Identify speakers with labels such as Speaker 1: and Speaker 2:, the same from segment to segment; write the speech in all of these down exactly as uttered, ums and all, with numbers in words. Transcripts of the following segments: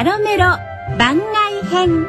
Speaker 1: やろメロ番外編。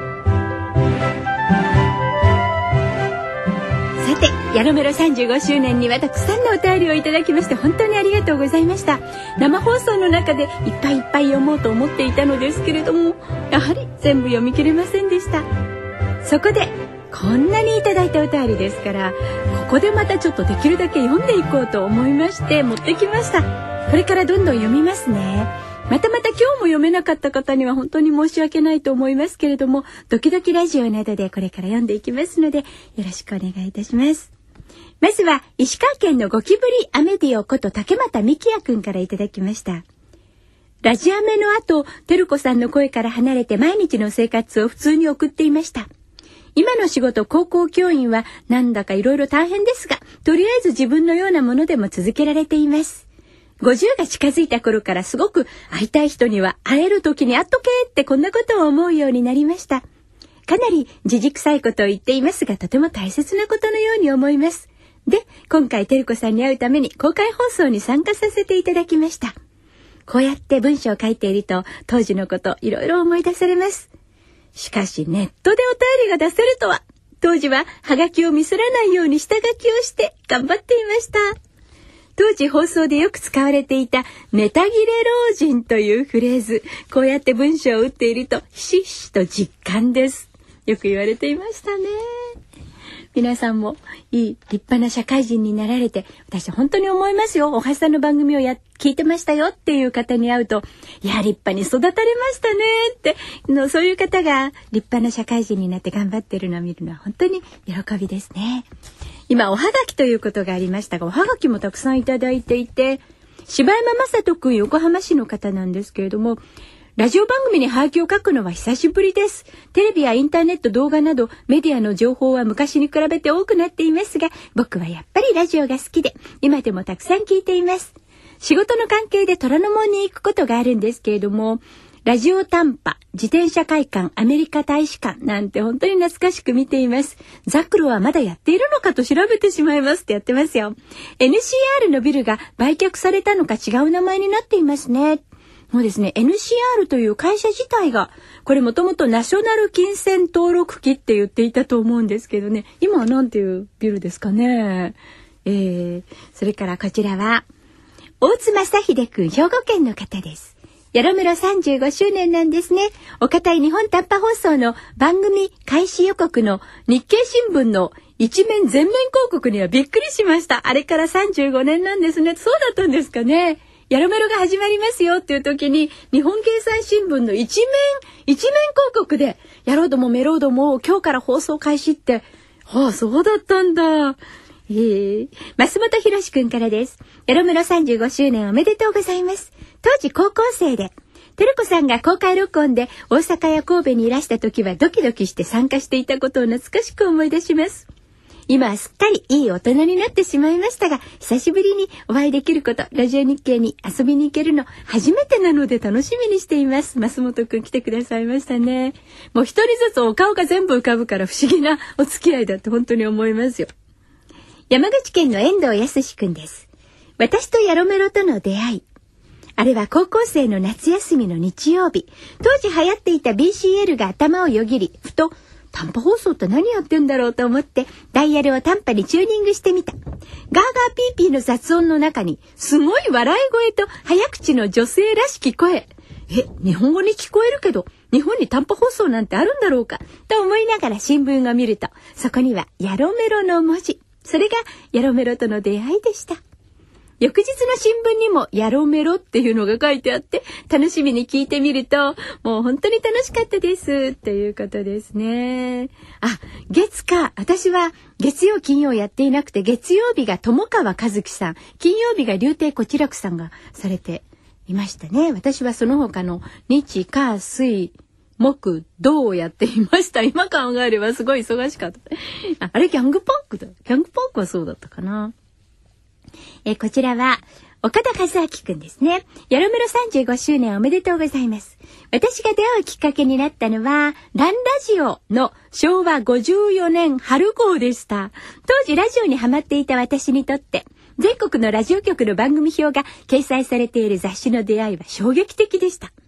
Speaker 1: さて、やろメロさんじゅうごしゅうねんにはたくさんのお便りをいただきまして本当にありがとうございました。生放送の中でいっぱいいっぱい読もうと思っていたのですけれども、やはり全部読み切れませんでした。そこでこんなにいただいたお便りですから、ここでまたちょっとできるだけ読んでいこうと思いまして持ってきました。これからどんどん読みますね。またまた今日も読めなかった方には本当に申し訳ないと思いますけれども、ドキドキラジオなどでこれから読んでいきますのでよろしくお願いいたします。まずは石川県のゴキブリアメディオこと竹俣幹也くんからいただきました。ラジアメの後、てるこさんの声から離れて毎日の生活を普通に送っていました。今の仕事、高校教員はなんだかいろいろ大変ですが、とりあえず自分のようなものでも続けられています。ごじゅうが近づいた頃からすごく会いたい人には会える時に会っとけってこんなことを思うようになりました。かなりじじくさいことを言っていますが、とても大切なことのように思います。で、今回てるこさんに会うために公開放送に参加させていただきました。こうやって文章を書いていると当時のこといろいろ思い出されます。しかしネットでお便りが出せるとは。当時はハガキをミスらないように下書きをして頑張っていました。当時放送でよく使われていたネタ切れ老人というフレーズ、こうやって文章を打っているとひしひしと実感です。よく言われていましたね。皆さんもいい立派な社会人になられて、私本当に思いますよ。おはさんの番組をや聞いてましたよっていう方に会うと、いや立派に育たれましたねっての、そういう方が立派な社会人になって頑張ってるのを見るのは本当に喜びですね。今おはがきということがありましたが、おはがきもたくさんいただいていて、柴山正人くん、横浜市の方なんですけれども、ラジオ番組にハガキを書くのは久しぶりです。テレビやインターネット、動画などメディアの情報は昔に比べて多くなっていますが、僕はやっぱりラジオが好きで今でもたくさん聞いています。仕事の関係で虎ノ門に行くことがあるんですけれども、ラジオ短波、自転車会館、アメリカ大使館なんて本当に懐かしく見ています。ザクロはまだやっているのかと調べてしまいますってやってますよ。エヌシーアール のビルが売却されたのか違う名前になっていますね。もうですね、エヌシーアール という会社自体が、これもともとナショナル金銭登録機って言っていたと思うんですけどね、今はなんていうビルですかね。えー、それからこちらは、大津正秀くん、兵庫県の方です。やろメロさんじゅうごしゅうねんなんですね。お堅い日本短波放送の番組開始予告の日経新聞の一面全面広告にはびっくりしました。あれからさんじゅうごねんなんですね。そうだったんですかね。やろメロが始まりますよっていう時に日本経済新聞の一面一面広告でやろうどもメローども今日から放送開始って、はあ、そうだったんだ。えー、増本博史くんからです。やろメロさんじゅうごしゅうねんおめでとうございます。当時高校生でてるこさんが公開録音で大阪や神戸にいらした時はドキドキして参加していたことを懐かしく思い出します。今はすっかりいい大人になってしまいましたが、久しぶりにお会いできること、ラジオ日経に遊びに行けるの初めてなので楽しみにしています。増本くん来てくださいましたね。もう一人ずつお顔が全部浮かぶから不思議なお付き合いだって本当に思いますよ。山口県の遠藤康くんです。私とやろメロとの出会い。あれは高校生の夏休みの日曜日。当時流行っていた ビーシーエル が頭をよぎり、ふと短波放送って何やってんだろうと思ってダイヤルを短波にチューニングしてみた。ガーガーピーピーの雑音の中にすごい笑い声と早口の女性らしき声。え、日本語に聞こえるけど日本に短波放送なんてあるんだろうかと思いながら新聞を見ると、そこにはやろメロの文字。それがやろメロとの出会いでした。翌日の新聞にもやろメロっていうのが書いてあって、楽しみに聞いてみるともう本当に楽しかったですということですね。あ、月か。私は月曜金曜やっていなくて、月曜日が友川和樹さん、金曜日が竜亭こちらくさんがされていましたね。私はその他の日火水木土をやっていました。今考えればすごい忙しかった。あ、あれギャングパンクだ。ギャングパンクはそうだったかな。えこちらは岡田和明くんですね。やろメロさんじゅうごしゅうねんおめでとうございます。私が出会うきっかけになったのはランラジオのしょうわごじゅうよねん春号でした。当時ラジオにハマっていた私にとって全国のラジオ局の番組表が掲載されている雑誌の出会いは衝撃的でした。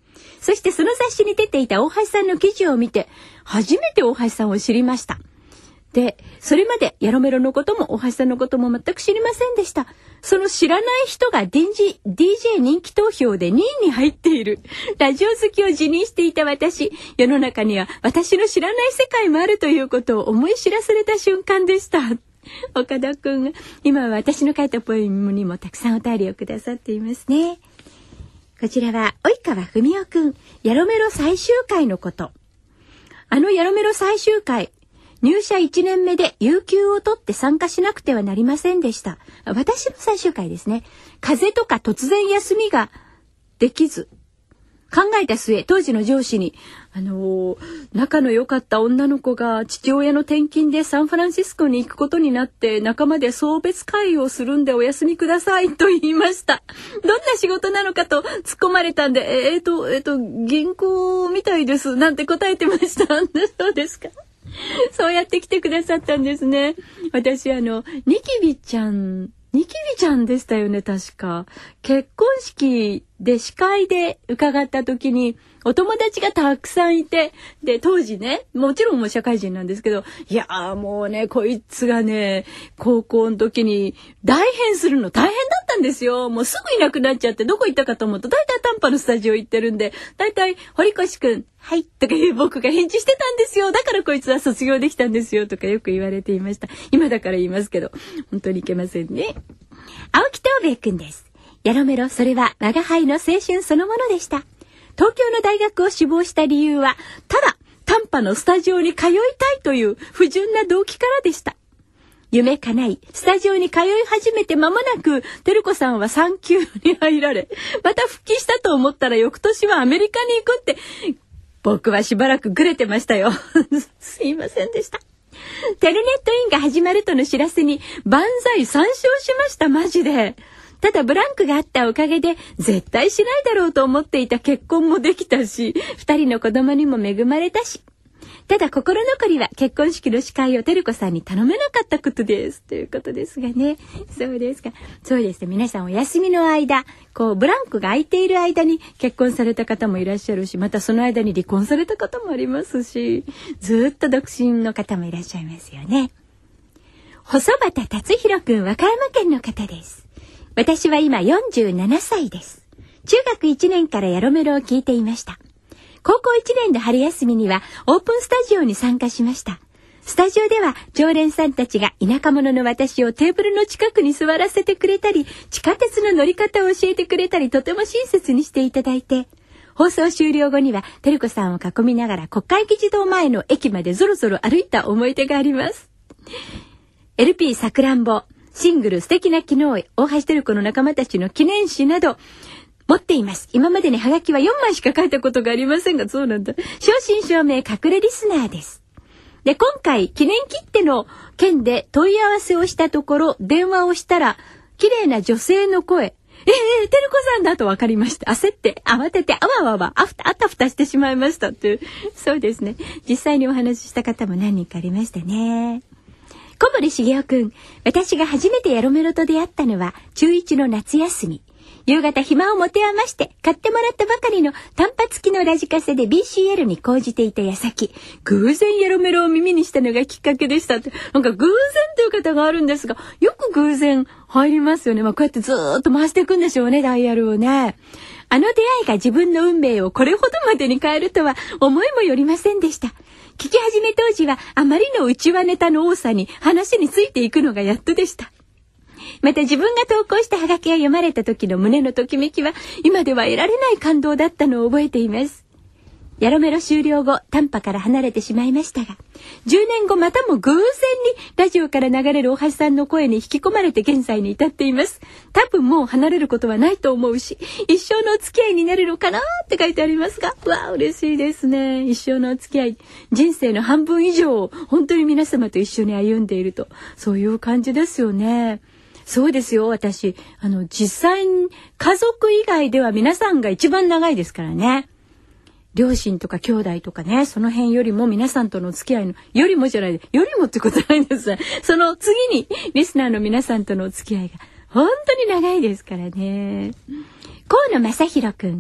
Speaker 1: そしてその雑誌に出ていた大橋さんの記事を見て、初めて大橋さんを知りました。で、それまでヤロメロのことも大橋さんのことも全く知りませんでした。その知らない人が ディージェー ディージェー 人気投票でにいに入っている。ラジオ好きを自認していた私、世の中には私の知らない世界もあるということを思い知らされた瞬間でした。岡田くんが今は私の書いたポエムにもたくさんお便りをくださっていますね。こちらは及川文夫くん、ヤロメロ最終回のこと。あのヤロメロ最終回、入社いちねんめで有給を取って参加しなくてはなりませんでした。私の最終回ですね。風邪とか突然休みができず、考えた末、当時の上司に、あのー、仲の良かった女の子が父親の転勤でサンフランシスコに行くことになって、仲間で送別会をするんでお休みくださいと言いました。どんな仕事なのかと突っ込まれたんで、えーと、えーと、銀行みたいです、なんて答えてました。そうですか。そうやって来てくださったんですね。私、あの、ニキビちゃん、ニキビちゃんでしたよね、確か。結婚式で司会で伺った時に、お友達がたくさんいて、で、当時ね、もちろんもう社会人なんですけど、いやーもうね、こいつがね、高校の時に代編するの大変だったんですよ。もうすぐいなくなっちゃって、どこ行ったかと思うと、だいたい短波のスタジオ行ってるんで、だいたい堀越くん、はい、とかいう僕が返事してたんですよ。だからこいつは卒業できたんですよ、とかよく言われていました。今だから言いますけど、本当にいけませんね。青木東兵衛くんです。ヤロメロ、それは我輩の青春そのものでした。東京の大学を志望した理由は、ただ短波のスタジオに通いたいという不純な動機からでした。夢叶い、スタジオに通い始めて間もなく、照子さんは産休に入られ、また復帰したと思ったら翌年はアメリカに行くって、僕はしばらくグレてましたよ。すいませんでした。テレネットインが始まるとの知らせに万歳参照しました、マジで。ただブランクがあったおかげで絶対しないだろうと思っていた結婚もできたし、二人の子供にも恵まれたし、ただ心残りは結婚式の司会を照子さんに頼めなかったことですということですがね。そうですか。そうですね。皆さんお休みの間、こうブランクが空いている間に結婚された方もいらっしゃるし、またその間に離婚された方もありますし、ずっと独身の方もいらっしゃいますよね。細畑達弘くん、和歌山県の方です。私は今よんじゅうななさいです。中学いちねんからヤロメロを聞いていました。高校いちねんの春休みにはオープンスタジオに参加しました。スタジオでは常連さんたちが田舎者の私をテーブルの近くに座らせてくれたり、地下鉄の乗り方を教えてくれたり、とても親切にしていただいて、放送終了後には照子さんを囲みながら国会議事堂前の駅までぞろぞろ歩いた思い出があります。エルピー さくらんぼ、シングル素敵な昨日へ、大橋照子の仲間たちの記念誌など持っています。今までにハガキはよんまいしか書いたことがありませんが、そうなんだ。正真正銘隠れリスナーです。で、今回記念切手の件で問い合わせをしたところ、電話をしたら綺麗な女性の声、ええー、照子さんだと分かりました。焦って慌ててあわわわあふたあたふたしてしまいましたという。そうですね。実際にお話しした方も何人かありましたね。小森茂雄くん、私が初めてヤロメロと出会ったのは中いちの夏休み。夕方暇を持て余して買ってもらったばかりの単波付きのラジカセで ビーシーエル に講じていた矢先、偶然ヤロメロを耳にしたのがきっかけでしたって。なんか偶然という方があるんですが、よく偶然入りますよね。まあこうやってずーっと回していくんでしょうね、ダイヤルをね。あの出会いが自分の運命をこれほどまでに変えるとは思いもよりませんでした。聞き始め当時はあまりの内輪ネタの多さに話についていくのがやっとでした。また自分が投稿したハガキが読まれた時の胸のときめきは今では得られない感動だったのを覚えています。ヤロメロ終了後、短波から離れてしまいましたが、じゅうねんごまたも偶然にラジオから流れる大橋さんの声に引き込まれて現在に至っています。多分もう離れることはないと思うし、一生のお付き合いになるのかなって書いてありますが、うわ嬉しいですね。一生のお付き合い、人生の半分以上を本当に皆様と一緒に歩んでいると、そういう感じですよね。そうですよ。私あの実際に家族以外では皆さんが一番長いですからね。両親とか兄弟とかね、その辺よりも皆さんとの付き合いのよりもじゃないでよりもってことないです。その次にリスナーの皆さんとの付き合いが本当に長いですからね。河野正弘くん、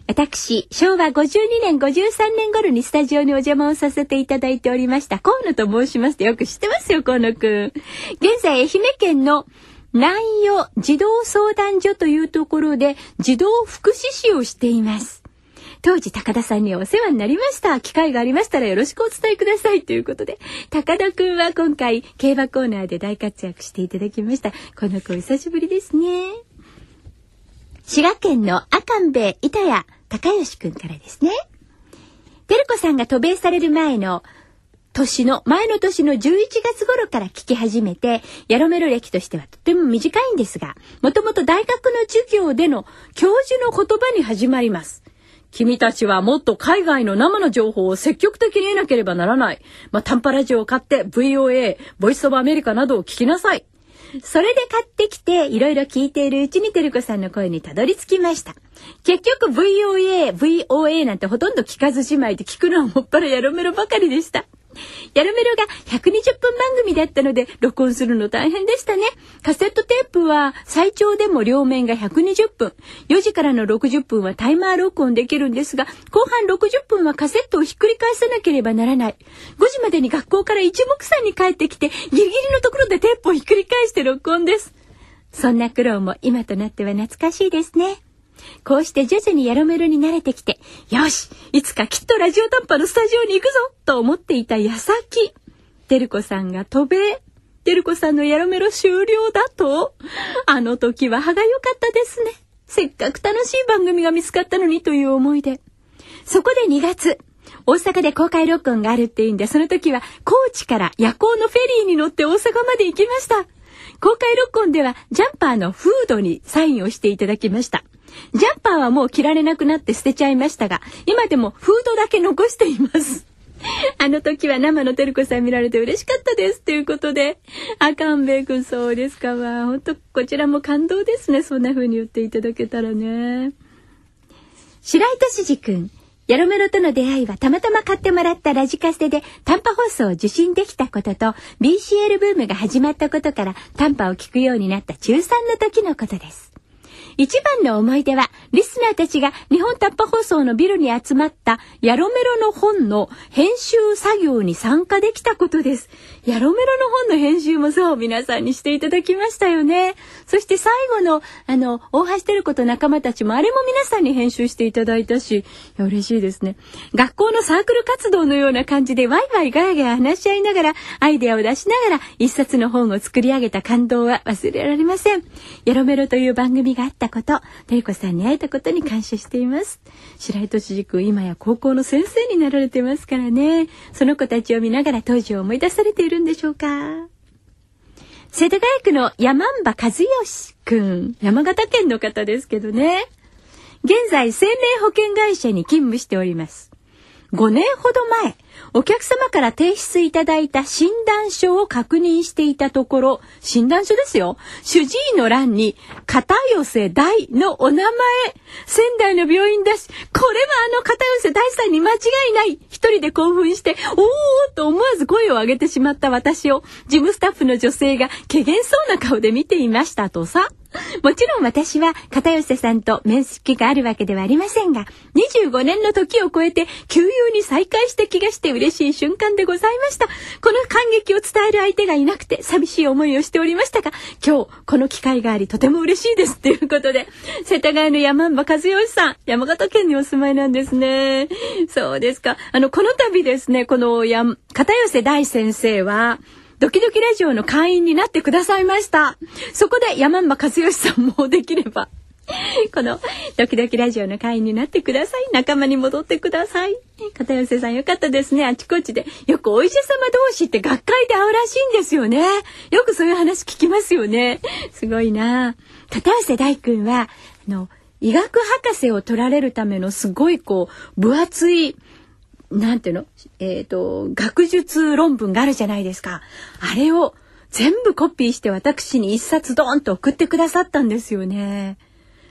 Speaker 1: 私、しょうわごじゅうにねん、ごじゅうさんねん頃にスタジオにお邪魔をさせていただいておりました、河野と申しますと、よく知ってますよ、河野くん。現在、愛媛県の南予児童相談所というところで、児童福祉士をしています。当時、高田さんにお世話になりました。機会がありましたらよろしくお伝えくださいということで、高田くんは今回、競馬コーナーで大活躍していただきました。この子、久しぶりですね。滋賀県の赤んべ板谷高義くんからですね。てるこさんが渡米される前の年の前の年のじゅういちがつ頃から聞き始めて、ヤロメロ歴としてはとても短いんですが、もともと大学の授業での教授の言葉に始まります。君たちはもっと海外の生の情報を積極的に得なければならない。まあ、短波ラジオを買って ブイオーエー、ボイスオブアメリカなどを聞きなさい。それで買ってきていろいろ聞いているうちにてるこさんの声にたどり着きました。結局 ブイオーエー、ブイオーエー なんてほとんど聞かずじまいで、聞くのはもっぱらヤロメロばかりでした。ヤロメロがひゃくにじゅっぷん番組だったので録音するの大変でしたね。カセットテープは最長でも両面がひゃくにじゅっぷん、よじからのろくじゅっぷんはタイマー録音できるんですが、後半ろくじゅっぷんはカセットをひっくり返さなければならない。ごじまでに学校から一目散に帰ってきて、ギリギリのところでテープをひっくり返して録音です。そんな苦労も今となっては懐かしいですね。こうして徐々にヤロメロに慣れてきて、よし、いつかきっとラジオ短波のスタジオに行くぞと思っていた矢先、てるこさんが渡米、てるこさんのヤロメロ終了だと、あの時は歯が良かったですね。せっかく楽しい番組が見つかったのにという思いで。そこでにがつ、大阪で公開録音があるっていうんで、その時は高知から夜行のフェリーに乗って大阪まで行きました。公開録音ではジャンパーのフードにサインをしていただきました。ジャンパーはもう着られなくなって捨てちゃいましたが、今でもフードだけ残しています。あの時は生のてるこさん見られて嬉しかったですということで、赤んべいくん、そうですかわ、本当こちらも感動ですね。そんな風に言っていただけたらね。白井俊二くん、ヤロメロとの出会いはたまたま買ってもらったラジカセで短波放送を受信できたことと ビーシーエル ブームが始まったことから短波を聞くようになった中さんの時のことです。一番の思い出は、リスナーたちが日本短波放送のビルに集まったヤロメロの本の編集作業に参加できたことです。ヤロメロの本の編集もそう皆さんにしていただきましたよね。そして最後のあの大橋てる子と仲間たちもあれも皆さんに編集していただいたし、いや嬉しいですね。学校のサークル活動のような感じでワイワイガヤガヤ話し合いながらアイデアを出しながら一冊の本を作り上げた感動は忘れられません。ヤロメロという番組があったこと、てるこさんに会えたことに感謝しています。白井俊二くん、今や高校の先生になられてますからね。その子たちを見ながら当時を思い出されているんでしょうか。世田谷区の山mbà和義くん、山形県の方ですけどね。現在生命保険会社に勤務しております。ごねんほど前、お客様から提出いただいた診断書を確認していたところ、診断書ですよ。主治医の欄に片寄大のお名前、仙台の病院だし、これはあの片寄大さんに間違いない。一人で興奮して、おーと思わず声を上げてしまった私を、事務スタッフの女性が怪げそうな顔で見ていましたとさ。もちろん私は片寄さんと面識があるわけではありませんが、にじゅうごねんの時を超えて旧友に再会した気がして嬉しい瞬間でございました。この感激を伝える相手がいなくて寂しい思いをしておりましたが、今日この機会がありとても嬉しいですということで、世田谷の山mbà和義さん、山形県にお住まいなんですね。そうですか。あのこの度ですね、このや片寄大先生はドキドキラジオの会員になってくださいました。そこで山mbà和義さんもできればこのドキドキラジオの会員になってください。仲間に戻ってください。片寄さんよかったですね。あちこちでよくお医者様同士って学会で会うらしいんですよね。よくそういう話聞きますよね。すごいな。片寄大君はあの医学博士を取られるためのすごいこう分厚いなんていうの、えっと学術論文があるじゃないですか。あれを全部コピーして私に一冊ドーンと送ってくださったんですよね。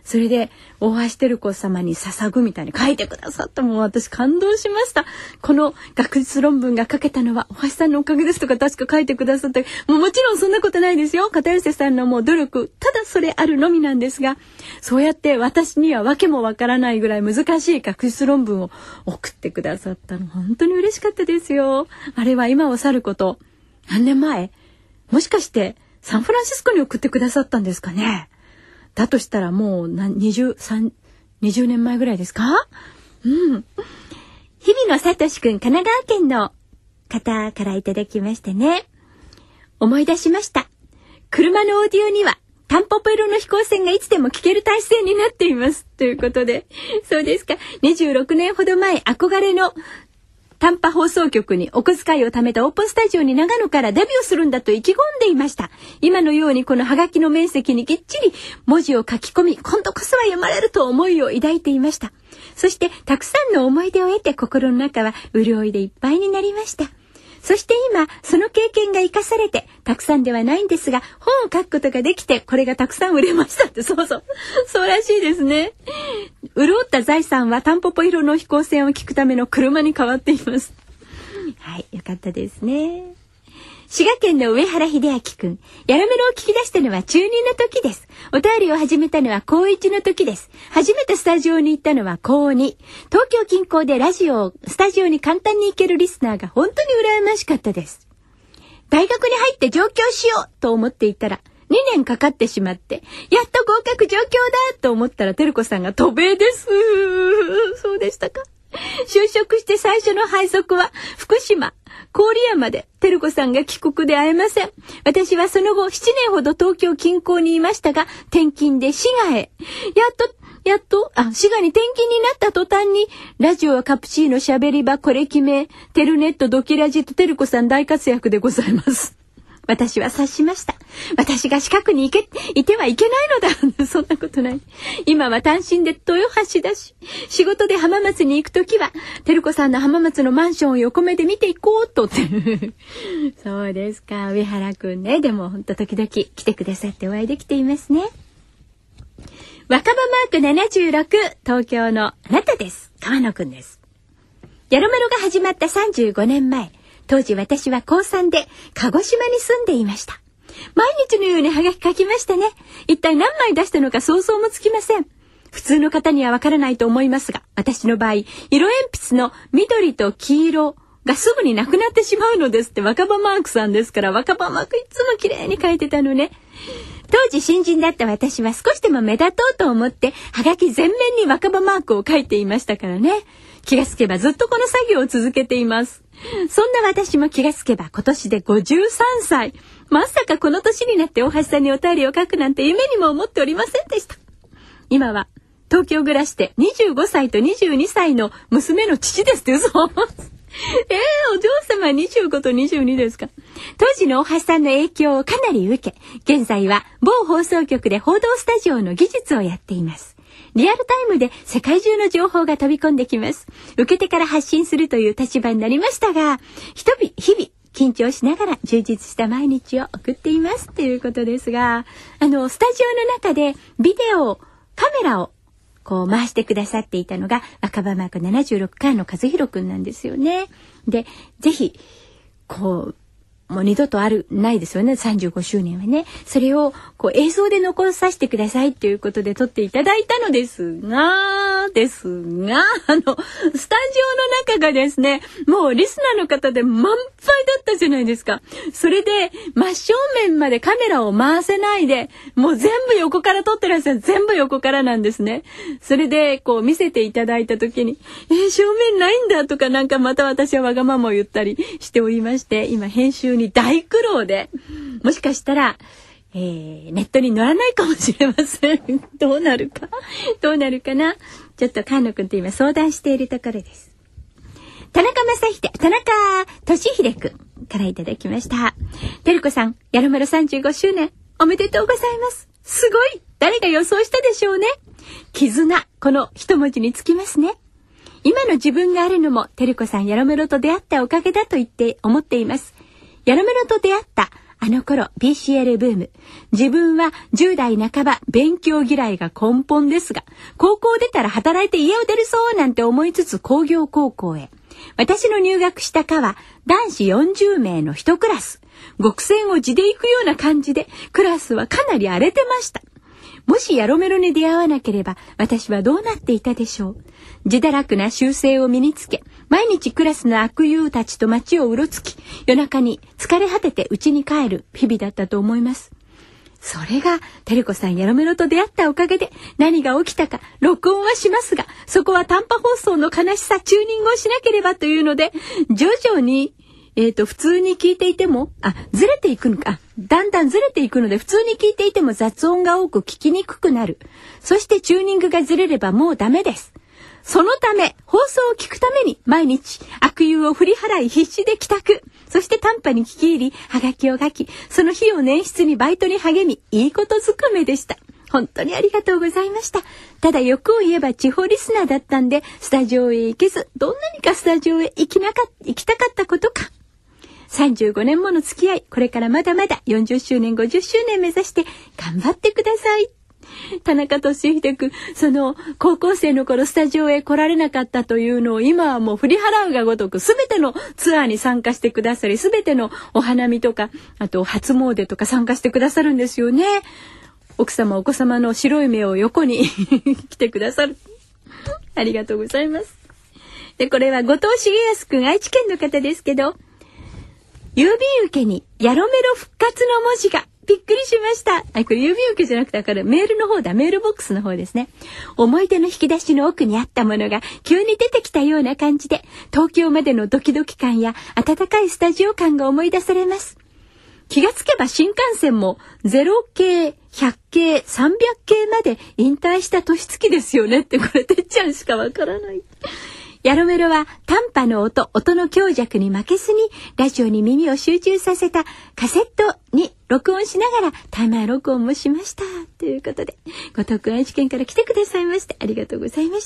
Speaker 1: それで大橋照子様に捧ぐみたいに書いてくださった。もう私感動しました。この学術論文が書けたのは大橋さんのおかげですとか確か書いてくださって、もうもちろんそんなことないですよ。片寄さんのもう努力、ただそれあるのみなんですが、そうやって私には訳もわからないぐらい難しい学術論文を送ってくださったの本当に嬉しかったですよ。あれは今を去ること何年前、もしかしてサンフランシスコに送ってくださったんですかね。だとしたらもうにじゅう、にじゅうねんまえぐらいですか。うん。日比野聡くん、神奈川県の方からいただきましてね。思い出しました。車のオーディオにはタンポポ色の飛行船がいつでも聞ける体制になっています。ということで。そうですか。にじゅうろくねんほど前、憧れの短波放送局にお小遣いを貯めたオープンスタジオに長野からデビューするんだと意気込んでいました。今のようにこのハガキの面積にきっちり文字を書き込み、今度こそは読まれると思いを抱いていました。そしてたくさんの思い出を得て心の中は潤いでいっぱいになりました。そして今その経験が生かされて、たくさんではないんですが本を書くことができて、これがたくさん売れましたって。そうそうそうらしいですね。潤った財産はタンポポ色の飛行船を聞くための車に変わっています。はい、よかったですね。滋賀県の上原秀明くん、やらめろを聞き出したのは中にの時です。お便りを始めたのは高いちの時です。初めてスタジオに行ったのは高に。東京近郊でラジオをスタジオに簡単に行けるリスナーが本当に羨ましかったです。大学に入って上京しようと思っていたらにねんかかってしまって、やっと合格上京だと思ったら照子さんが渡米です。そうでしたか。就職して最初の配属は福島郡山で、照子さんが帰国で会えません。私はその後ななねんほど東京近郊にいましたが、転勤で滋賀へ。やっとやっとあ滋賀に転勤になった途端に、ラジオはカプチーノしゃべり場これ決め、テルネットドキラジと照子さん大活躍でございます。私は察しました。私が近くに行けいてはいけないのだ。そんなことない。今は単身で豊橋だし、仕事で浜松に行くときは照子さんの浜松のマンションを横目で見ていこうとって。そうですか、上原くんね。でも本当時々来てくださってお会いできていますね。若葉マークななじゅうろく、東京のあなたです。川野くんです。やろめろが始まったさんじゅうごねんまえ、当時私は高さんで鹿児島に住んでいました。毎日のようにハガキ書きましたね。一体何枚出したのか想像もつきません。普通の方にはわからないと思いますが、私の場合、色鉛筆の緑と黄色がすぐになくなってしまうのですって。若葉マークさんですから、若葉マークいつも綺麗に書いてたのね。当時新人だった私は少しでも目立とうと思ってハガキ全面に若葉マークを書いていましたからね。気がつけばずっとこの作業を続けています。そんな私も気がつけば今年でごじゅうさんさい。まさかこの年になって大橋さんにお便りを書くなんて夢にも思っておりませんでした。今は東京暮らしでにじゅうごさいとにじゅうにさいの娘の父ですって嘘。えー、お嬢様にじゅうごとにじゅうにですか。当時の大橋さんの影響をかなり受け、現在は某放送局で報道スタジオの技術をやっています。リアルタイムで世界中の情報が飛び込んできます。受け手から発信するという立場になりましたが、日々、日々緊張しながら充実した毎日を送っていますということですが、あのスタジオの中でビデオ、カメラをこう回してくださっていたのが若葉マークななじゅうろくからの和弘くんなんですよね。で、ぜひこうもう二度とあるないですよね。さんじゅうごしゅうねんはね。それをこう映像で残させてくださいということで撮っていただいたのですがですがあのスタジオの中がですね、もうリスナーの方で満杯だったじゃないですか。それで真正面までカメラを回せないで、もう全部横から撮ってらっしゃる。全部横からなんですね。それでこう見せていただいた時に、えー、正面ないんだとか、なんかまた私はわがままを言ったりしておりまして、今編集に大苦労で、もしかしたら、えー、ネットに載らないかもしれません。どうなるかどうなるかな。ちょっと菅野くんと今相談しているところです。田中正秀、田中俊秀くんからいただきました。てるこさん、やろまるさんじゅうごしゅうねんおめでとうございます。すごい。誰が予想したでしょうね。絆、この一文字につきますね。今の自分があるのもてるこさんやろめろと出会ったおかげだと言って思っています。やろめろと出会ったあの頃 ビーシーエル ブーム。自分はじゅう代半ば勉強嫌いが根本ですが、高校出たら働いて家を出るそうなんて思いつつ工業高校へ。私の入学した科は男子よんじゅうめいの一クラス。極戦を地で行くような感じで、クラスはかなり荒れてました。もしヤロメロに出会わなければ私はどうなっていたでしょう。自堕落な習性を身につけ、毎日クラスの悪友たちと街をうろつき、夜中に疲れ果てて家に帰る日々だったと思います。それが照子さんヤロメロと出会ったおかげで何が起きたか録音はしますが、そこは短波放送の悲しさチューニングをしなければというので、徐々にえーと、普通に聞いていても、あ、ずれていくのか、だんだんずれていくので、普通に聞いていても雑音が多く聞きにくくなる。そしてチューニングがずれればもうダメです。そのため、放送を聞くために毎日悪友を振り払い必死で帰宅。そして短波に聞き入り、はがきを書き、その日を捻出にバイトに励み、いいことずくめでした。本当にありがとうございました。ただ欲を言えば地方リスナーだったんで、スタジオへ行けず、どんなにかスタジオへ行きなか、行きたかったことか。さんじゅうごねんもの付き合い、これからまだまだよんじゅっしゅうねんごじゅっしゅうねん目指して頑張ってください。田中俊秀君、その高校生の頃スタジオへ来られなかったというのを今はもう振り払うがごとく全てのツアーに参加してくださり、全てのお花見とかあと初詣とか参加してくださるんですよね。奥様お子様の白い目を横に来てくださる。ありがとうございます。でこれは後藤重康君、愛知県の方ですけど、郵便受けにヤロメロ復活の文字がびっくりしました。あ、これ郵便受けじゃなくて、だからメールの方だ。メールボックスの方ですね。思い出の引き出しの奥にあったものが急に出てきたような感じで、東京までのドキドキ感や温かいスタジオ感が思い出されます。気がつけば新幹線もゼロけい、ひゃくけい、さんびゃくけいまで引退した年月ですよねって、これてっちゃんしかわからない。ヤロメロは短波の音、音の強弱に負けずにラジオに耳を集中させたカセットに録音しながらタイマー録音もしました。ということで、後藤くん愛知県から来てくださいましてありがとうございました。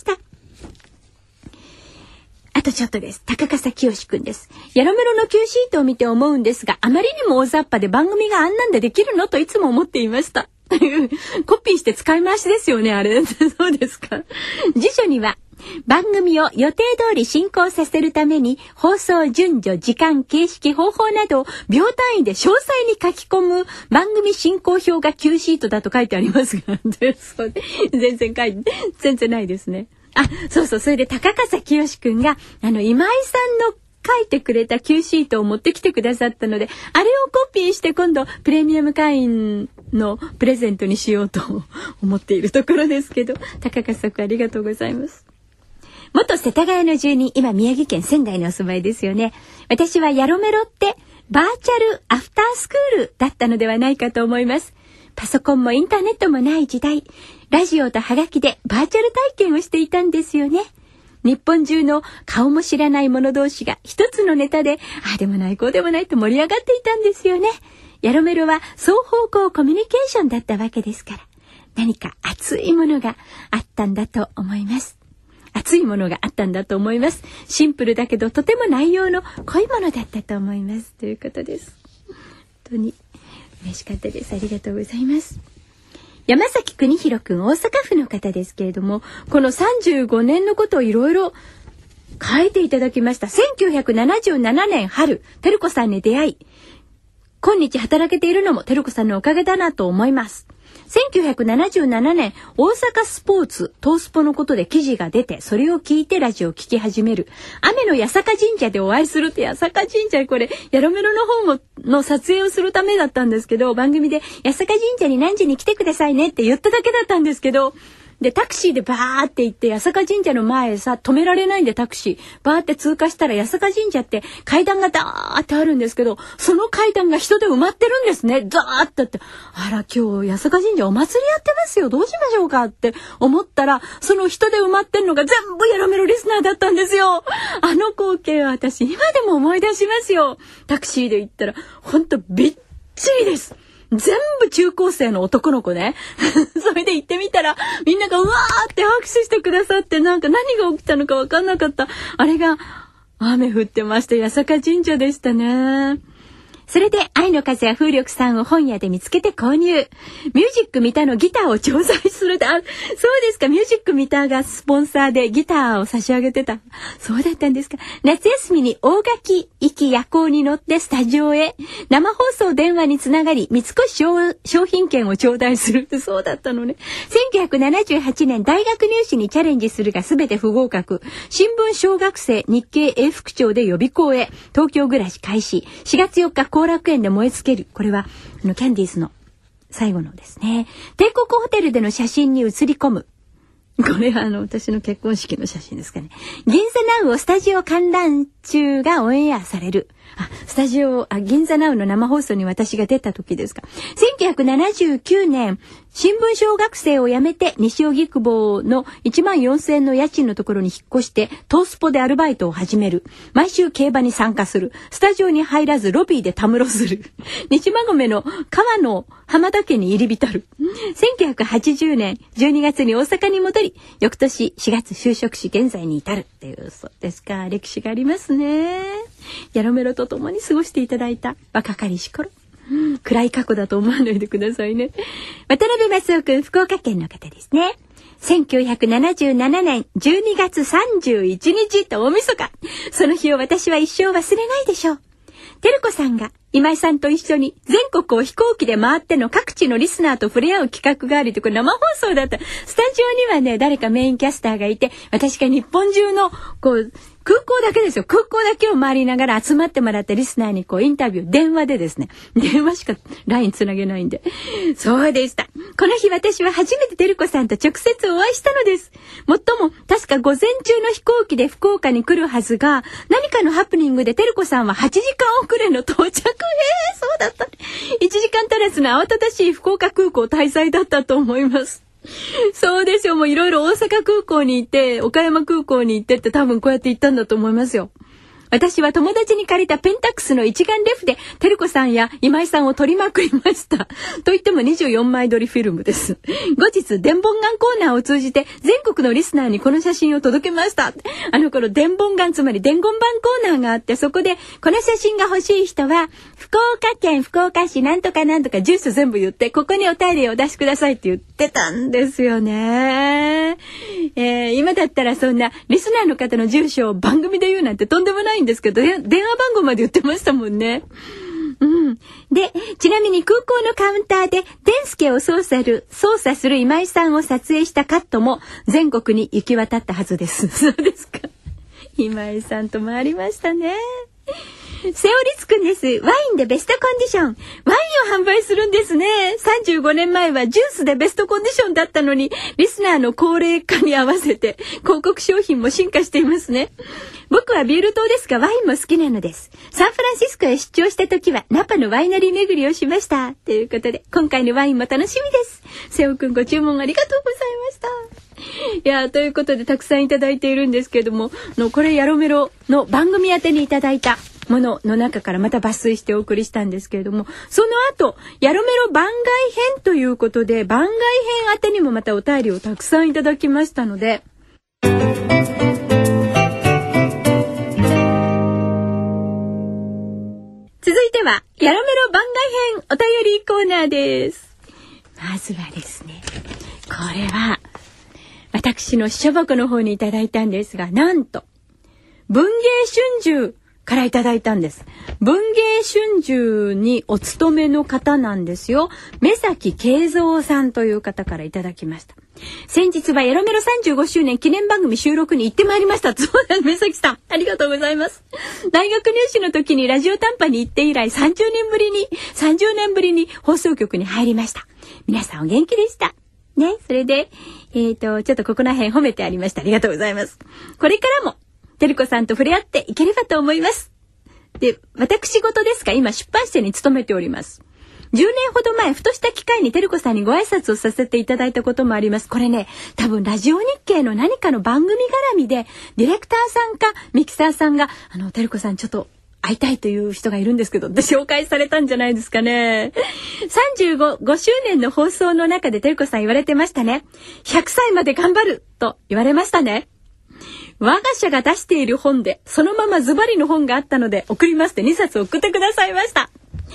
Speaker 1: あとちょっとです。高笠清くんです。ヤロメロの Q シートを見て思うんですが、あまりにも大雑把で番組があんなんでできるのといつも思っていました。コピーして使い回しですよね、あれ。そうですか。辞書には、番組を予定通り進行させるために放送順序、時間、形式、方法などを秒単位で詳細に書き込む番組進行表が Q シートだと書いてありますが、そう全然書いて全然ないですね。あ、そうそう、それで高笠清くんがあの今井さんの書いてくれた Q シートを持ってきてくださったので、あれをコピーして今度プレミアム会員のプレゼントにしようと思っているところですけど、高笠くんありがとうございます。元世田谷の住人、今宮城県仙台にお住まいですよね。私はヤロメロってバーチャルアフタースクールだったのではないかと思います。パソコンもインターネットもない時代、ラジオとハガキでバーチャル体験をしていたんですよね。日本中の顔も知らない者同士が一つのネタで、ああでもないこうでもないと盛り上がっていたんですよね。ヤロメロは双方向コミュニケーションだったわけですから、何か熱いものがあったんだと思います。熱いものがあったんだと思います。シンプルだけどとても内容の濃いものだったと思います。ということです。本当に嬉しかったです。ありがとうございます。山崎邦弘くん、大阪府の方ですけれども、このさんじゅうごねんのことをいろいろ書いていただきました。せんきゅうひゃくななじゅうななねん春、照子さんに出会い、今日働けているのも照子さんのおかげだなと思います。せんきゅうひゃくななじゅうななねん大阪スポーツトースポのことで記事が出て、それを聞いてラジオを聞き始める。雨の八坂神社でお会いするって、八坂神社、これヤロメロの方もの撮影をするためだったんですけど、番組で八坂神社に何時に来てくださいねって言っただけだったんですけど、でタクシーでバーって行って八坂神社の前さ、止められないんでタクシーバーって通過したら、八坂神社って階段がダーってあるんですけど、その階段が人で埋まってるんですね。ザーってって、あら今日八坂神社お祭りやってますよ、どうしましょうかって思ったら、その人で埋まってるのが全部ヤロメロリスナーだったんですよ。あの光景は私今でも思い出しますよ。タクシーで行ったらほんとびっちりです。全部中高生の男の子ね。それで行ってみたら、みんながうわーって拍手してくださって、なんか何が起きたのか分かんなかった。あれが雨降ってまして、八坂神社でしたね。 それで愛の風や風力さんを本屋で見つけて購入。ミュージック三田のギターを調剤すると、あ、そうですか、ミュージック三田がスポンサーでギターを差し上げてた。そうだったんですか。夏休みに大垣行き夜行に乗ってスタジオへ、生放送電話につながり、三越商品券を頂戴するって、そうだったのね。せんきゅうひゃくななじゅうはちねん大学入試にチャレンジするが全て不合格。新聞小学生日経英副長で予備校へ、東京暮らし開始。しがつよっか後楽園で燃え尽きる。これはあのキャンディーズの最後のですね。帝国ホテルでの写真に写り込む。これはあの私の結婚式の写真ですかね。銀座ナウをスタジオ観覧中がオンエアされる。あ、スタジオ、あ、銀座ナウの生放送に私が出た時ですか。せんきゅうひゃくななじゅうきゅうねん、新聞小学生を辞めて西荻窪のいちまんよんせんえんの家賃のところに引っ越してトースポでアルバイトを始める。毎週競馬に参加する。スタジオに入らずロビーでたむろする。西馬込の川の浜田家に入り浸る。せんきゅうひゃくはちじゅうねんじゅうにがつに大阪に戻り、翌年しがつ就職し現在に至るっていう、そうですか、歴史がありますね。ヤロメロと共に過ごしていただいた若かりし頃、うん、暗い過去だと思わないでくださいね。渡辺正夫くん、福岡県の方ですね。せんきゅうひゃくななじゅうななねんじゅうにがつさんじゅういちにちと大晦日、その日を私は一生忘れないでしょう。てるこさんが今井さんと一緒に全国を飛行機で回っての各地のリスナーと触れ合う企画があり、とこれ生放送だった。スタジオにはね、誰かメインキャスターがいて、私が日本中のこう空港だけですよ。空港だけを回りながら集まってもらったリスナーにこうインタビュー、電話でですね。電話しかラインつなげないんで。そうでした。この日私は初めててるこさんと直接お会いしたのです。もっとも、確か午前中の飛行機で福岡に来るはずが、何かのハプニングでてるこさんははちじかん遅れの到着。えー、そうだった。いちじかん足らずの慌ただしい福岡空港滞在だったと思います。そうですよ。もういろいろ大阪空港に行って、岡山空港に行ってって多分こうやって行ったんだと思いますよ。私は友達に借りたペンタックスの一眼レフでてるこさんや今井さんを撮りまくりました。と言ってもにじゅうよんまい撮りフィルムです。後日伝言眼コーナーを通じて全国のリスナーにこの写真を届けました。あの頃伝言眼、つまり伝言板コーナーがあって、そこでこの写真が欲しい人は福岡県福岡市なんとかなんとか住所全部言って、ここにお便りをお出しくださいって言ってたんですよね。えー、今だったらそんなリスナーの方の住所を番組で言うなんてとんでもないんですけど、電話番号まで言ってましたもんね。うん。で、ちなみに空港のカウンターでデンスケを操作する、操作する今井さんを撮影したカットも全国に行き渡ったはずです。そうですか。今井さんと回りましたね。セオリツくんです。ワインでベストコンディション。ワインを販売するんですね。さんじゅうごねんまえはジュースでベストコンディションだったのに、リスナーの高齢化に合わせて広告商品も進化していますね。僕はビール島ですがワインも好きなのです。サンフランシスコへ出張した時はナパのワイナリー巡りをしました。ということで、今回のワインも楽しみです。セオくんご注文ありがとうございました。いや、ということでたくさんいただいているんですけども、のこれヤロメロの番組宛てにいただいたものの中からまた抜粋してお送りしたんですけれども、その後ヤロメロ番外編ということで、番外編宛てにもまたお便りをたくさんいただきましたので、続いてはヤロメロ番外編お便りコーナーです。まずはですね、これは私の書箱の方にいただいたんですが、なんと文芸春秋からいただいたんです。文芸春秋にお勤めの方なんですよ。目崎慶三さんという方からいただきました。先日はヤロメロさんじゅうごしゅうねん記念番組収録に行ってまいりました。そうだ、目崎さん、ありがとうございます。大学入試の時にラジオ短波に行って以来さんじゅうねんぶりに、さんじゅうねんぶりに放送局に入りました。皆さんお元気でした。ね、それで、えっと、ちょっとここら辺褒めてありました。ありがとうございます。これからも、てるこさんと触れ合っていければと思います。で、私事ですが、今出版社に勤めております。じゅうねんほど前、ふとした機会にてるこさんにご挨拶をさせていただいたこともあります。これね、多分ラジオ日経の何かの番組絡みで、ディレクターさんかミキサーさんが、あの、てるこさんちょっと会いたいという人がいるんですけど、って紹介されたんじゃないですかね。さんじゅうごしゅうねんの放送の中でてるこさん言われてましたね。ひゃくさいまで頑張ると言われましたね。我が社が出している本でそのままズバリの本があったので送りますってにさつ送ってくださいました。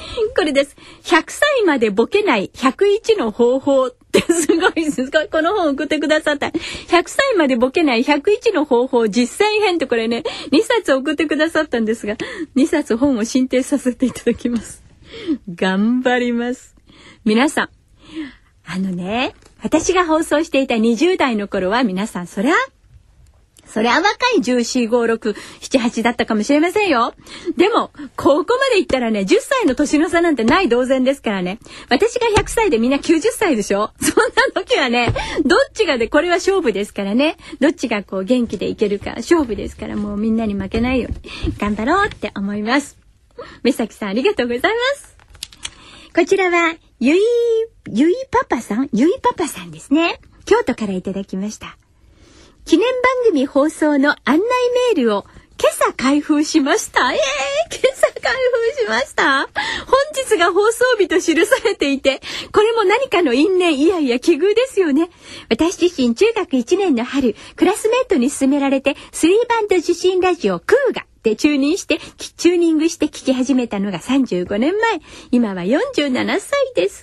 Speaker 1: これです。ひゃくさいまでボケないひゃくいちの方法ってすごいです。この本送ってくださった。ひゃくさいまでボケないひゃくいちの方法実践編ってこれね、にさつ送ってくださったんですが、にさつ本を進呈させていただきます。頑張ります。皆さん、あのね、私が放送していたにじゅう代の頃は皆さん、そりゃ、そりゃ若いじゅうよん、ご、ろく、なな、はちだったかもしれませんよ。でも、ここまでいったらね、じゅっさいの年の差なんてない同然ですからね。私がひゃくさいでみんなきゅうじゅっさいでしょ？そんな時はね、どっちがで、これは勝負ですからね。どっちがこう元気でいけるか勝負ですから、もうみんなに負けないように頑張ろうって思います。目崎さんありがとうございます。こちらは、ゆい、ゆいパパさんゆいパパさんですね。京都からいただきました。記念番組放送の案内メールを今朝開封しました。えー、今朝開封しました。本日が放送日と記されていて、これも何かの因縁、いやいや奇遇ですよね。私自身中学いちねんの春、クラスメートに勧められて、スリーバンド受信ラジオクーガでチューニングして、チューニングして聞き始めたのがさんじゅうごねんまえ。今はよんじゅうななさいです。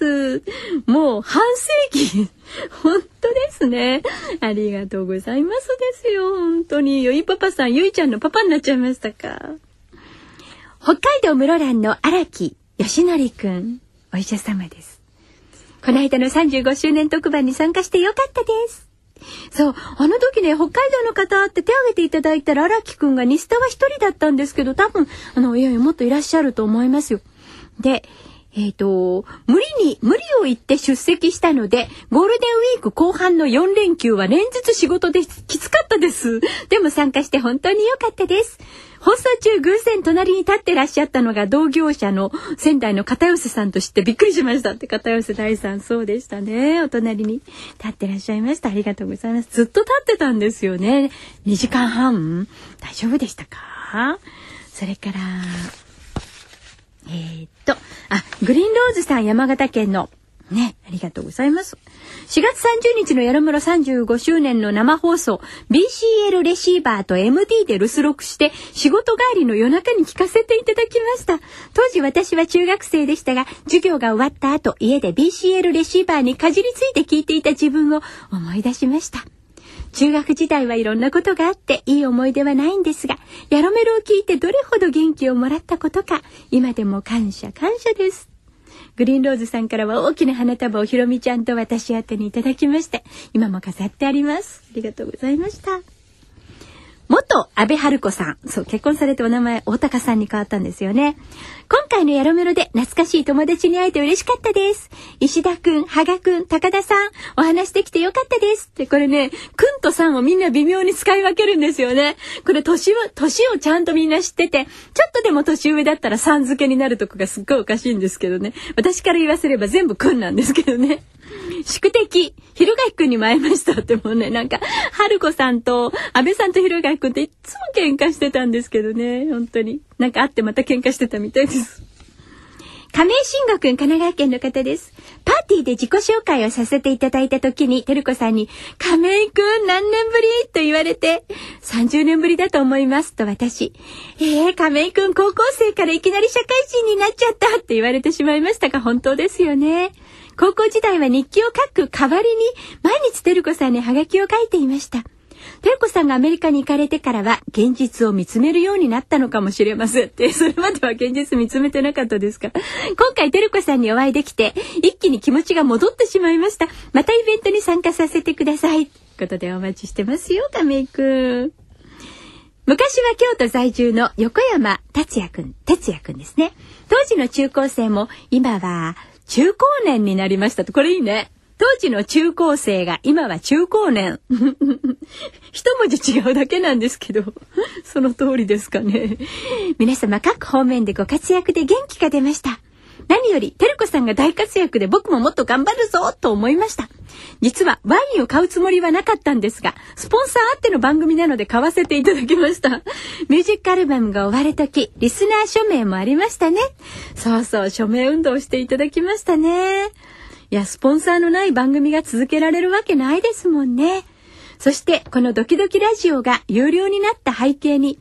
Speaker 1: もう半世紀。本当ですね。ありがとうございますですよ。本当に。ゆいパパさん、ゆいちゃんのパパになっちゃいましたか。北海道室蘭の荒木義則くん、お医者様です。この間のさんじゅうごしゅうねん特番に参加してよかったです。そう、あの時ね、北海道の方って手を挙げていただいたら荒木くんがニスタは一人だったんですけど、多分、あの、いやいや、もっといらっしゃると思いますよ。で、えっと、無理に、無理を言って出席したので、ゴールデンウィーク後半のよんれんきゅうは連日仕事できつかったです。でも参加して本当に良かったです。放送中偶然隣に立ってらっしゃったのが同業者の仙台の片寄さんと知ってびっくりしましたって。片寄大さん、そうでしたね。お隣に立ってらっしゃいました。ありがとうございます。ずっと立ってたんですよね。にじかんはん大丈夫でしたか？それからえー、っとあグリーンローズさん、山形県のね、ありがとうございます。しがつさんじゅうにちのやろむろさんじゅうごしゅうねんの生放送 ビーシーエル レシーバーと エムディー で留守録して仕事帰りの夜中に聞かせていただきました。当時私は中学生でしたが、授業が終わった後家で ビーシーエル レシーバーにかじりついて聞いていた自分を思い出しました。中学時代はいろんなことがあっていい思い出はないんですが、やろめろを聞いてどれほど元気をもらったことか今でも感謝感謝です。グリーンローズさんからは大きな花束をひろみちゃんと私宛てにいただきまして、今も飾ってあります。ありがとうございました。元安倍春子さん、そう、結婚されてお名前大高さんに変わったんですよね。今回のやろメロで懐かしい友達に会えて嬉しかったです。石田くん、羽賀くん、高田さん、お話できてよかったですって。これね、くんとさんをみんな微妙に使い分けるんですよね。これ年は年をちゃんとみんな知ってて、ちょっとでも年上だったらさん付けになるとこがすっごいおかしいんですけどね。私から言わせれば全部くんなんですけどね。宿敵、ひろがきくんにも会いましたってもうね、なんか、春子さんと安倍さんとひろがきくんっていつも喧嘩してたんですけどね、本当に。なんか会ってまた喧嘩してたみたいです。亀井慎吾くん、神奈川県の方です。パーティーで自己紹介をさせていただいた時に、てるこさんに、亀井くん何年ぶりと言われて、さんじゅうねんぶりだと思いますと私、えー、亀井くん高校生からいきなり社会人になっちゃったって言われてしまいましたが、本当ですよね。高校時代は日記を書く代わりに毎日てるこさんにハガキを書いていました。てるこさんがアメリカに行かれてからは現実を見つめるようになったのかもしれませんって、それまでは現実見つめてなかったですから。今回てるこさんにお会いできて一気に気持ちが戻ってしまいました。またイベントに参加させてくださいということでお待ちしてますよ、亀井くん。昔は京都在住の横山達也くん、哲也くんですね。当時の中高生も今は中高年になりましたと。これいいね。当時の中高生が今は中高年。一文字違うだけなんですけど、その通りですかね。皆様各方面でご活躍で元気が出ました。何よりてるこさんが大活躍で僕ももっと頑張るぞと思いました。実はワインを買うつもりはなかったんですが、スポンサーあっての番組なので買わせていただきました。ミュージックアルバムが終わるとき、リスナー署名もありましたね。そうそう、署名運動していただきましたね。いや、スポンサーのない番組が続けられるわけないですもんね。そしてこのドキドキラジオが有料になった背景に、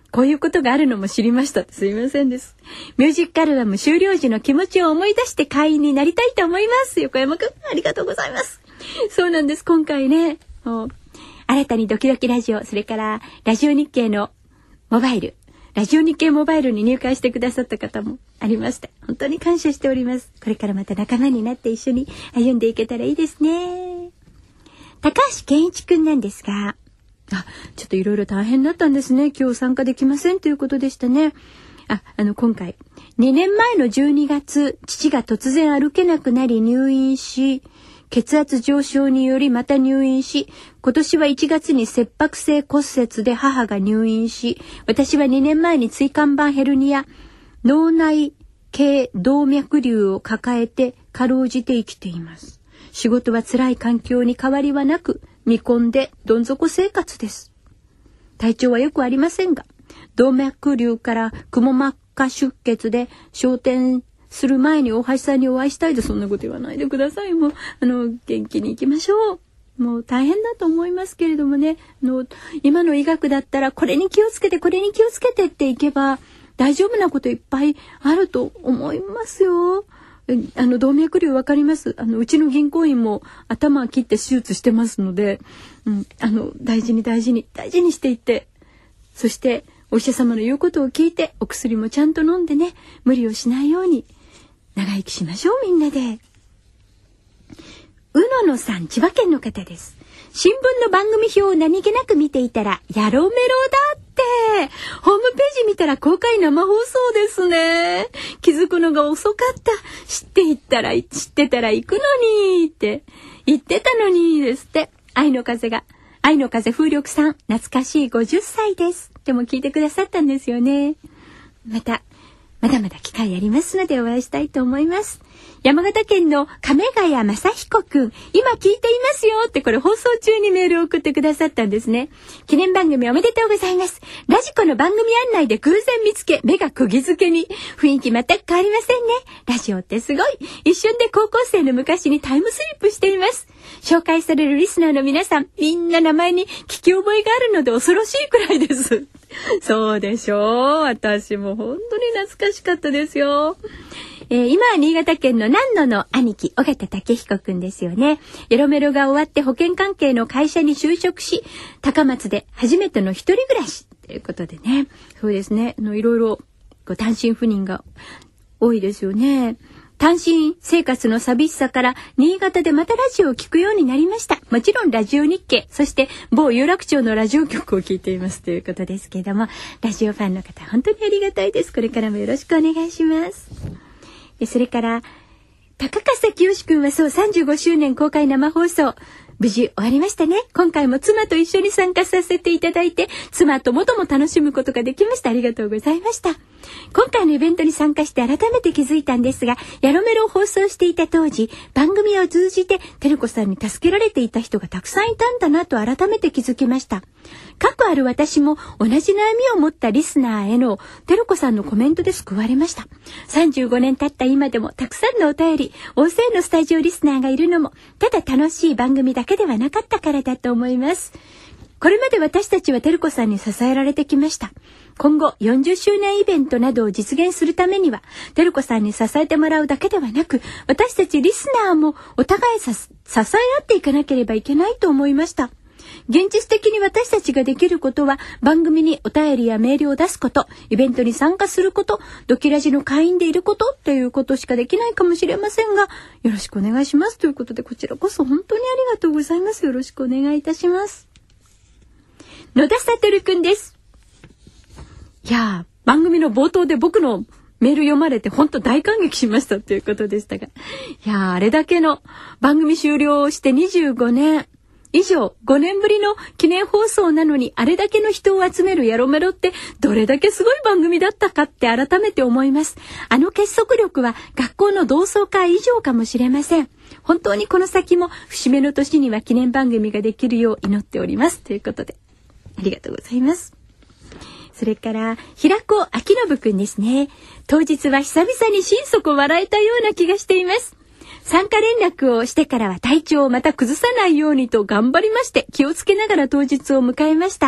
Speaker 1: こういうことがあるのも知りました。すいませんです。ミュージックアルバム終了時の気持ちを思い出して会員になりたいと思います。横山くん、ありがとうございます。そうなんです。今回ね、新たにドキドキラジオ、それからラジオ日経のモバイル、ラジオ日経モバイルに入会してくださった方もありました。本当に感謝しております。これからまた仲間になって一緒に歩んでいけたらいいですね。高橋健一くんなんですが、あ、ちょっといろいろ大変だったんですね。今日参加できませんということでしたね。あ、あの今回にねんまえのじゅうにがつ、父が突然歩けなくなり入院し、血圧上昇によりまた入院し、今年はいちがつに切迫性骨折で母が入院し、私はにねんまえに椎間板ヘルニア、脳内系動脈瘤を抱えてかろうじて生きています。仕事は辛い環境に変わりはなく、見込んでどん底生活です。体調はよくありませんが、動脈瘤からくも膜下出血で昇天する前に大橋さんにお会いしたいで、そんなこと言わないでください。もうあの元気に行きましょう。もう大変だと思いますけれどもね、あの今の医学だったらこれに気をつけてこれに気をつけてっていけば大丈夫なこといっぱいあると思いますよ。あの動脈瘤わかります。あのうちの銀行員も頭切って手術してますので、うん、あの大事に大事に大事にしていって、そしてお医者様の言うことを聞いてお薬もちゃんと飲んでね、無理をしないように長生きしましょう、みんなで。うののさん、千葉県の方です。新聞の番組表を何気なく見ていたらヤロメロだってホームページ見たら公開生放送ですね。気づくのが遅かった。知っていったら知ってたら行くのにって言ってたのにですって。愛の風が愛の風風力さん、懐かしいごじゅっさいです。でも聞いてくださったんですよね。またまだまだ機会ありますのでお会いしたいと思います。山形県の亀ヶ谷正彦くん、今聞いていますよってこれ放送中にメールを送ってくださったんですね。記念番組おめでとうございます。ラジコの番組案内で偶然見つけ目が釘付けに。雰囲気全く変わりませんね。ラジオってすごい。一瞬で高校生の昔にタイムスリップしています。紹介されるリスナーの皆さん、みんな名前に聞き覚えがあるので恐ろしいくらいです。そうでしょう。私も本当に懐かしかったですよ。えー、今は新潟県の南野の兄貴、尾形武彦くんですよね。ヤロメロが終わって保険関係の会社に就職し、高松で初めての一人暮らしということでね。そうですね。あのいろいろこう単身赴任が多いですよね。単身生活の寂しさから新潟でまたラジオを聞くようになりました。もちろんラジオ日経、そして某有楽町のラジオ局を聞いていますということですけれども、ラジオファンの方本当にありがたいです。これからもよろしくお願いします。それから高笠清くんはそうさんじゅうごしゅうねん公開生放送無事終わりましたね。今回も妻と一緒に参加させていただいて、妻ともとも楽しむことができました。ありがとうございました。今回のイベントに参加して改めて気づいたんですが、ヤロメロを放送していた当時、番組を通じてテルコさんに助けられていた人がたくさんいたんだなと改めて気づきました。過去ある私も同じ悩みを持ったリスナーへのテルコさんのコメントで救われました。さんじゅうごねん経った今でもたくさんのお便り、大勢のスタジオリスナーがいるのもただ楽しい番組だけではなかったからだと思います。これまで私たちはテルコさんに支えられてきました。今後よんじゅっしゅうねんイベントなどを実現するためには、テルコさんに支えてもらうだけではなく、私たちリスナーもお互いさ支え合っていかなければいけないと思いました。現実的に私たちができることは、番組にお便りやメールを出すこと、イベントに参加すること、ドキラジの会員でいることということしかできないかもしれませんが、よろしくお願いしますということで、こちらこそ本当にありがとうございます。よろしくお願いいたします。野田悟くんです。いやー、番組の冒頭で僕のメール読まれて本当大感激しましたということでしたが、いやー、あれだけの番組終了をしてにじゅうごねん以上、ごねんぶりの記念放送なのに、あれだけの人を集めるヤロメロってどれだけすごい番組だったかって改めて思います。あの結束力は学校の同窓会以上かもしれません。本当にこの先も節目の年には記念番組ができるよう祈っておりますということで、ありがとうございます。それから平子明信くんですね。当日は久々に心底笑えたような気がしています。参加連絡をしてからは体調をまた崩さないようにと頑張りまして、気をつけながら当日を迎えました。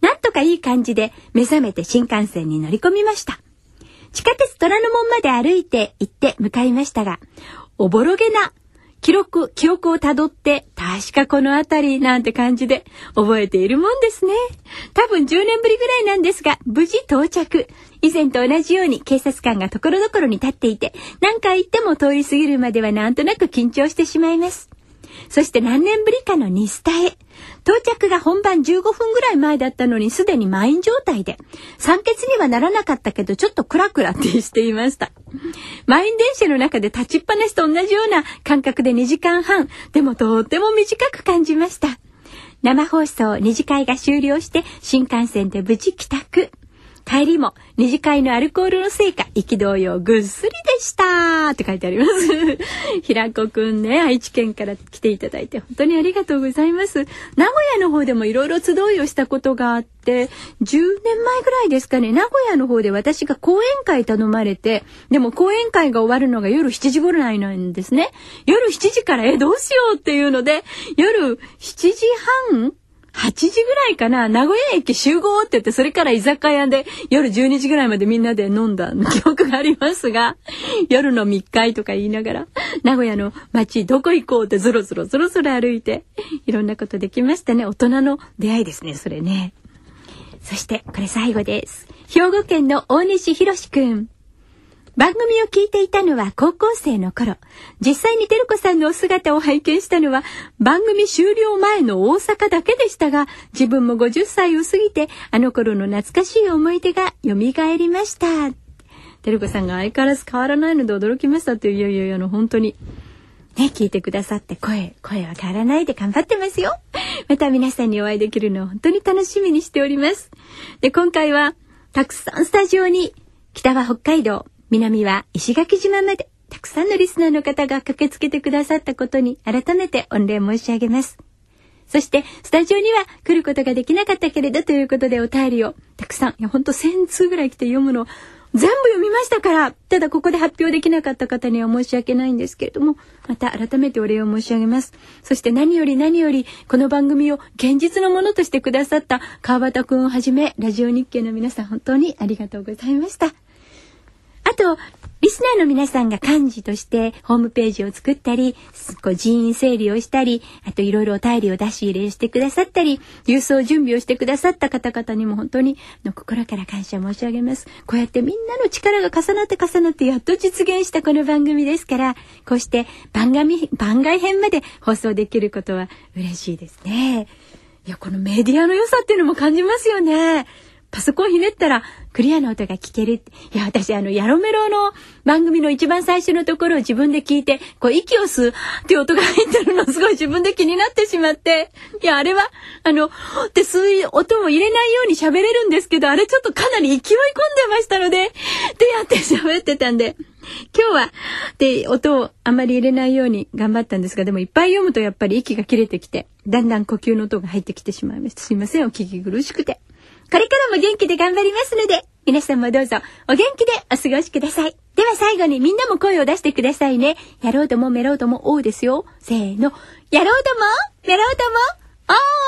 Speaker 1: なんとかいい感じで目覚めて新幹線に乗り込みました。地下鉄虎ノ門まで歩いて行って向かいましたが、おぼろげな記録、記憶をたどって、確かこの辺りなんて感じで覚えているもんですね。多分じゅうねんぶりぐらいなんですが、無事到着。以前と同じように警察官がところどころに立っていて、何回行っても通り過ぎるまではなんとなく緊張してしまいます。そして何年ぶりかのニスタへ。到着が本番じゅうごふんぐらい前だったのにすでに満員状態で、酸欠にはならなかったけどちょっとクラクラってしていました。満員電車の中で立ちっぱなしと同じような感覚でにじかんはん、でもとっても短く感じました。生放送二次会が終了して新幹線で無事帰宅。帰りも二次会のアルコールのせいか意気同様ぐっすりでしたって書いてあります平子くんね、愛知県から来ていただいて本当にありがとうございます。名古屋の方でもいろいろ集いをしたことがあって、じゅうねんまえぐらいですかね、名古屋の方で私が講演会頼まれて、でも講演会が終わるのが夜しちじぐらいなんですね。夜しちじからえどうしようっていうので、夜しちじはんはちじぐらいかな、名古屋駅集合って言って、それから居酒屋で夜じゅうにじぐらいまでみんなで飲んだ記憶がありますが、夜の密会とか言いながら名古屋の街どこ行こうってゾロゾロゾロゾロ歩いて、いろんなことできましたね。大人の出会いですね、それね。そしてこれ最後です。兵庫県の大西博くん。番組を聞いていたのは高校生の頃。実際にてるこさんのお姿を拝見したのは番組終了前の大阪だけでしたが、自分もごじゅっさいを過ぎてあの頃の懐かしい思い出が蘇りました。てるこさんが相変わらず変わらないので驚きましたという、いやいやいやの本当にね、聞いてくださって声、声は変わらないで頑張ってますよ。また皆さんにお会いできるのを本当に楽しみにしております。で、今回はたくさんスタジオに、北は北海道、南は石垣島までたくさんのリスナーの方が駆けつけてくださったことに改めて御礼申し上げます。そしてスタジオには来ることができなかったけれどということでお便りをたくさん、いやほんとせんつうぐらい来て読むの全部読みましたから、ただここで発表できなかった方には申し訳ないんですけれども、また改めてお礼を申し上げます。そして何より何よりこの番組を現実のものとしてくださった川端くんをはじめラジオ日経の皆さん本当にありがとうございました。あとリスナーの皆さんが幹事としてホームページを作ったり、こう人員整理をしたり、あといろいろお便りを出し入れしてくださったり、郵送準備をしてくださった方々にも本当にの心から感謝申し上げます。こうやってみんなの力が重なって重なってやっと実現したこの番組ですから、こうして番組番外編まで放送できることは嬉しいですね。いや、このメディアの良さっていうのも感じますよね。パソコンひねったらクリアな音が聞ける。いや、私あのヤロメロの番組の一番最初のところを自分で聞いて、こう息を吸うっていう音が入ってるのすごい自分で気になってしまって、いや、あれはあのって吸う音も入れないように喋れるんですけど、あれちょっとかなり勢い込んでましたので、でやって喋ってたんで、今日はで音をあまり入れないように頑張ったんですが、でもいっぱい読むとやっぱり息が切れてきて、だんだん呼吸の音が入ってきてしまいました。すいません、お聞き苦しくて。これからも元気で頑張りますので、皆さんもどうぞお元気でお過ごしください。では最後にみんなも声を出してくださいね。やろうともメロうともおうですよ。せーの。やろうともメロうともおう。